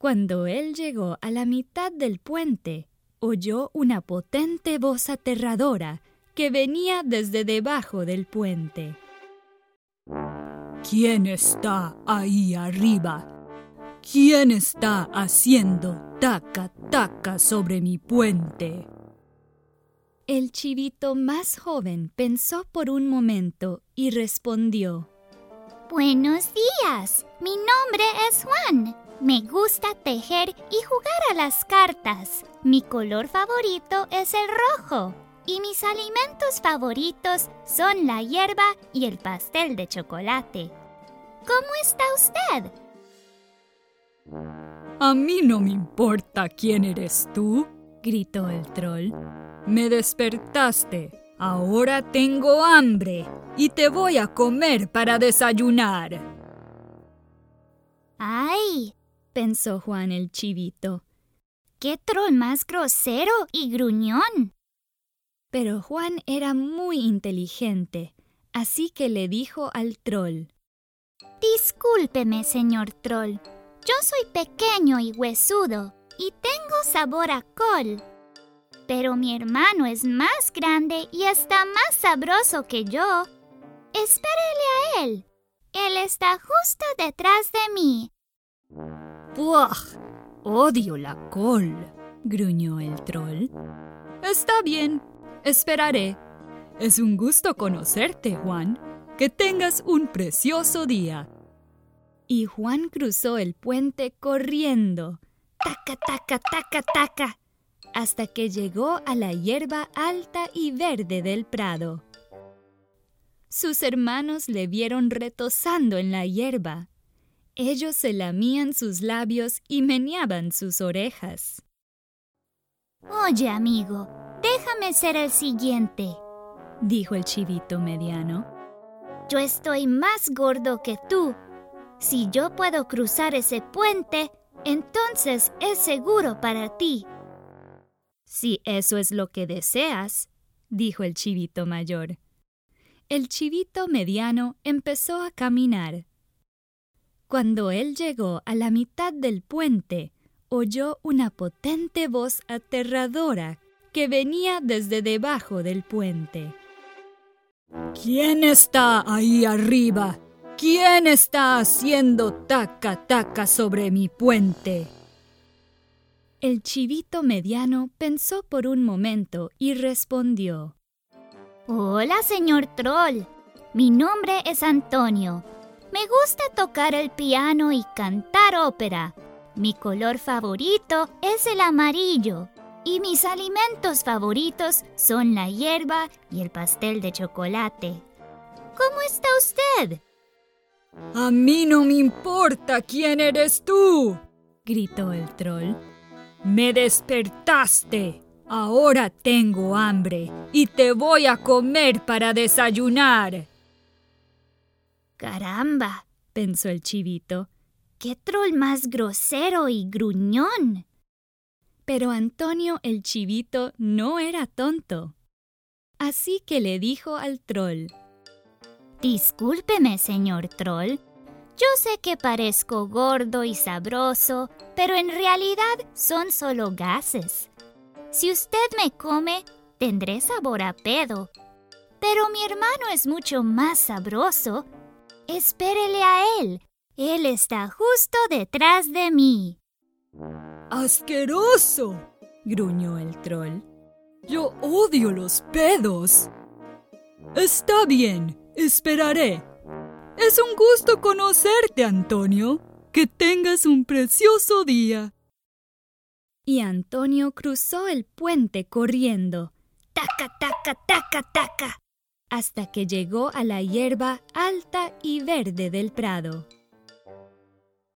Cuando él llegó a la mitad del puente, oyó una potente voz aterradora que venía desde debajo del puente. ¿Quién está ahí arriba? ¿Quién está haciendo taca-taca sobre mi puente? El chivito más joven pensó por un momento y respondió: Buenos días, mi nombre es Juan. Me gusta tejer y jugar a las cartas. Mi color favorito es el rojo. Y mis alimentos favoritos son la hierba y el pastel de chocolate. ¿Cómo está usted? A mí no me importa quién eres tú, gritó el troll. Me despertaste. Ahora tengo hambre y te voy a comer para desayunar. ¡Ay!, pensó Juan el chivito. ¡Qué troll más grosero y gruñón! Pero Juan era muy inteligente, así que le dijo al troll: Discúlpeme, señor troll. Yo soy pequeño y huesudo y tengo sabor a col. Pero mi hermano es más grande y está más sabroso que yo. Espérele a él. Él está justo detrás de mí. ¡Buah! Odio la col, gruñó el troll. Está bien, esperaré. Es un gusto conocerte, Juan. Que tengas un precioso día. Y Juan cruzó el puente corriendo, taca, taca, taca, taca, hasta que llegó a la hierba alta y verde del prado. Sus hermanos le vieron retozando en la hierba. Ellos se lamían sus labios y meneaban sus orejas. Oye, amigo, déjame ser el siguiente, dijo el chivito mediano. Yo estoy más gordo que tú. Si yo puedo cruzar ese puente, entonces es seguro para ti. Si eso es lo que deseas, dijo el chivito mayor. El chivito mediano empezó a caminar. Cuando él llegó a la mitad del puente, oyó una potente voz aterradora que venía desde debajo del puente. ¿Quién está ahí arriba? ¿Quién está haciendo taca-taca sobre mi puente? El chivito mediano pensó por un momento y respondió: Hola, señor troll. Mi nombre es Antonio. Me gusta tocar el piano y cantar ópera. Mi color favorito es el amarillo. Y mis alimentos favoritos son la hierba y el pastel de chocolate. ¿Cómo está usted? A mí no me importa quién eres tú, gritó el troll. Me despertaste. Ahora tengo hambre y te voy a comer para desayunar. Caramba, pensó el chivito. ¡Qué troll más grosero y gruñón! Pero Antonio el chivito no era tonto. Así que le dijo al troll: Discúlpeme, señor troll. Yo sé que parezco gordo y sabroso, pero en realidad son solo gases. Si usted me come, tendré sabor a pedo. Pero mi hermano es mucho más sabroso. Espérele a él. Él está justo detrás de mí. ¡Asqueroso!, gruñó el troll. Yo odio los pedos. Está bien, esperaré. Es un gusto conocerte, Antonio. Que tengas un precioso día. Y Antonio cruzó el puente corriendo, taca, taca, taca, taca, hasta que llegó a la hierba alta y verde del prado.